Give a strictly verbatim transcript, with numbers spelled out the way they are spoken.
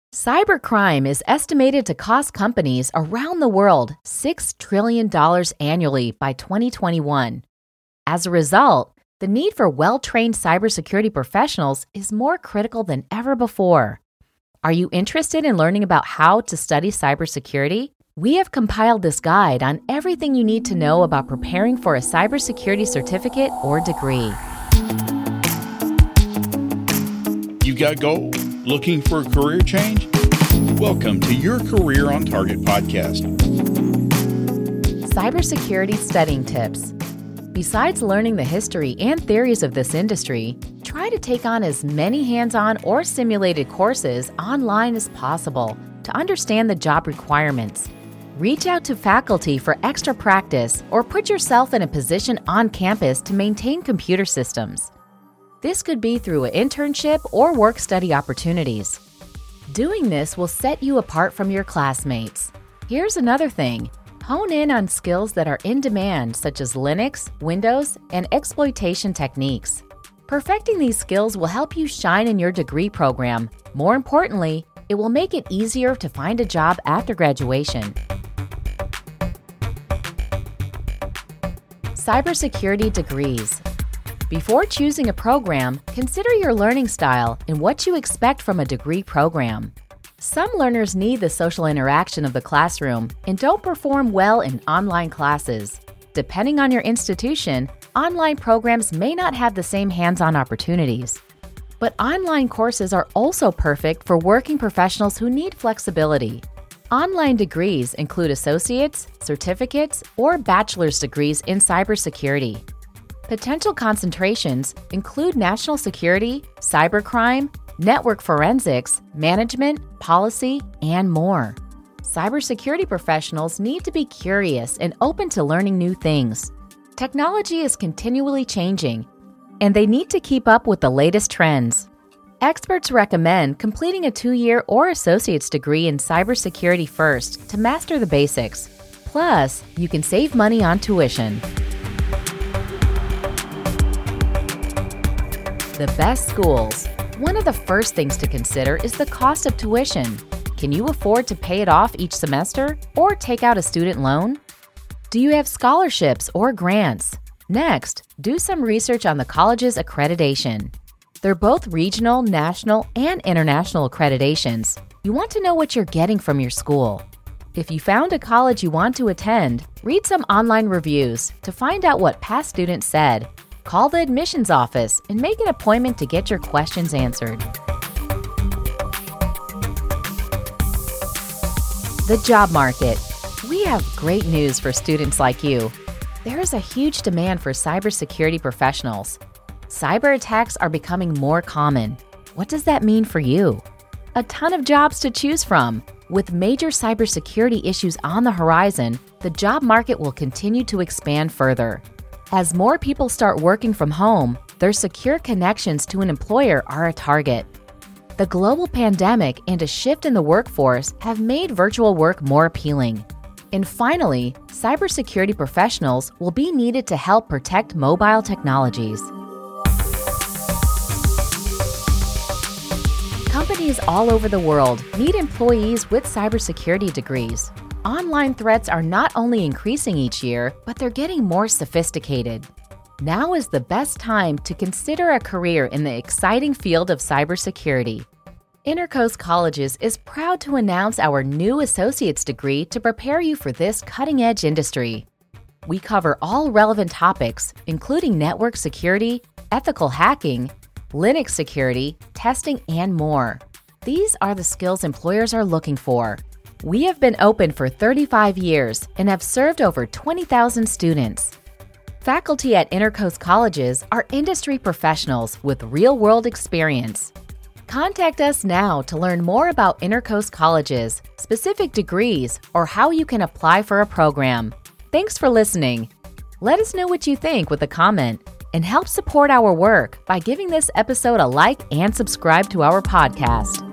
Cybercrime is estimated to cost companies around the world six trillion dollars annually by twenty twenty-one. As a result, the need for well-trained cybersecurity professionals is more critical than ever before. Are you interested in learning about how to study cybersecurity? We have compiled this guide on everything you need to know about preparing for a cybersecurity certificate or degree. You got a goal? Looking for a career change? Welcome to your Career on Target podcast. Cybersecurity studying tips. Besides learning the history and theories of this industry, try to take on as many hands-on or simulated courses online as possible to understand the job requirements. Reach out to faculty for extra practice or put yourself in a position on campus to maintain computer systems. This could be through an internship or work-study opportunities. Doing this will set you apart from your classmates. Here's another thing. Hone in on skills that are in demand, such as Linux, Windows, and exploitation techniques. Perfecting these skills will help you shine in your degree program. More importantly, it will make it easier to find a job after graduation. Cybersecurity degrees. Before choosing a program, consider your learning style and what you expect from a degree program. Some learners need the social interaction of the classroom and don't perform well in online classes. Depending on your institution, online programs may not have the same hands-on opportunities. But online courses are also perfect for working professionals who need flexibility. Online degrees include associate's, certificates, or bachelor's degrees in cybersecurity. Potential concentrations include national security, cybercrime, network forensics, management, policy, and more. Cybersecurity professionals need to be curious and open to learning new things. Technology is continually changing, and they need to keep up with the latest trends. Experts recommend completing a two-year or associate's degree in cybersecurity first to master the basics. Plus, you can save money on tuition. The best schools. One of the first things to consider is the cost of tuition. Can you afford to pay it off each semester or take out a student loan? Do you have scholarships or grants? Next, do some research on the college's accreditation. They're both regional, national, and international accreditations. You want to know what you're getting from your school. If you found a college you want to attend, read some online reviews to find out what past students said. Call the admissions office and make an appointment to get your questions answered. The job market. We have great news for students like you. There is a huge demand for cybersecurity professionals. Cyber attacks are becoming more common. What does that mean for you? A ton of jobs to choose from. With major cybersecurity issues on the horizon, the job market will continue to expand further. As more people start working from home, their secure connections to an employer are a target. The global pandemic and a shift in the workforce have made virtual work more appealing. And finally, cybersecurity professionals will be needed to help protect mobile technologies. Companies all over the world need employees with cybersecurity degrees. Online threats are not only increasing each year, but they're getting more sophisticated. Now is the best time to consider a career in the exciting field of cybersecurity. Intercoast Colleges is proud to announce our new associate's degree to prepare you for this cutting-edge industry. We cover all relevant topics, including network security, ethical hacking, Linux security, testing, and more. These are the skills employers are looking for. We have been open for thirty-five years and have served over twenty thousand students. Faculty at Intercoast Colleges are industry professionals with real-world experience. Contact us now to learn more about Intercoast Colleges, specific degrees, or how you can apply for a program. Thanks for listening. Let us know what you think with a comment and help support our work by giving this episode a like and subscribe to our podcast.